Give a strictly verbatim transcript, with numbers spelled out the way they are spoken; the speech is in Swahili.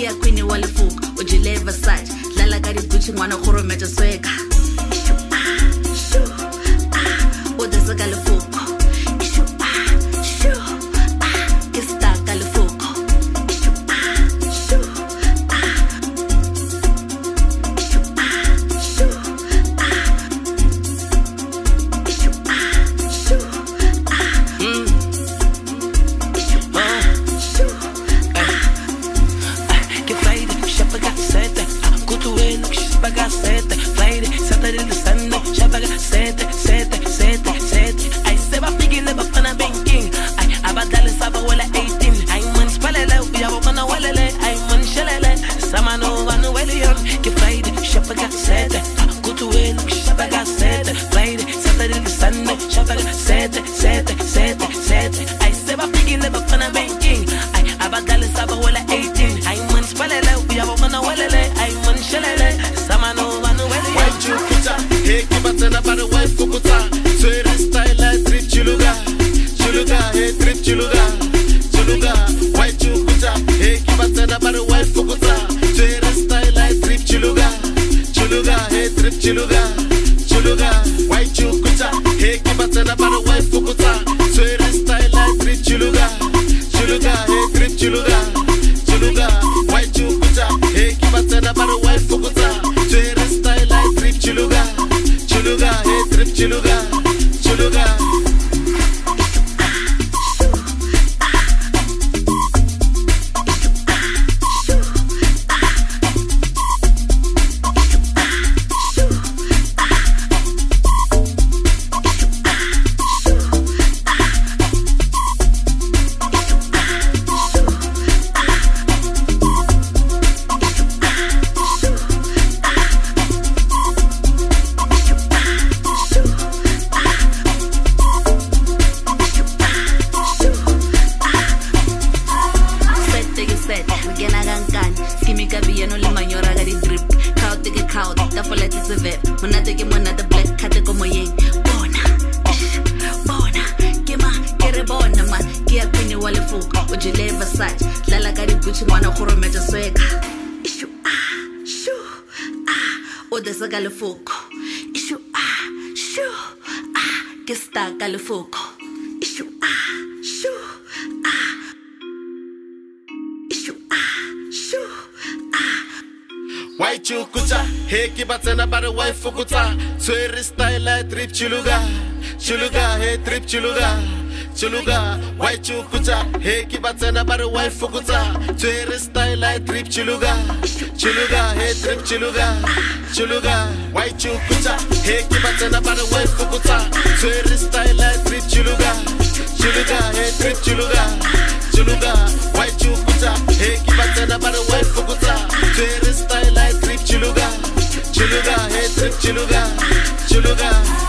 ya queen wa lefuko o jile Versace dlala ka di-Gucci ngwana gore meta sweka o desa ka lefuko ke sta ka lefuko Califuco, ishu ah, shoo ah, que está Califuco, ishu ah, shoo ah, ishu ah, shoo ah. Why chukucha, hey kibatana bara why fukuta, sweri style trip chuluga, chuluga hey trip chuluga. Chuluga, why chukucha, hey kibatana bara why fukuta, sweri style trip chuluga, chuluga hey trip chuluga. Chuluga, why chukucha, hey kibatana bara why fukuta, sweri style trip chuluga, chuluga hey trip chuluga. Chuluga, why chukucha, hey kibatana bara why fukuta, sweri style trip chuluga, chuluga hey trip chuluga, chuluga.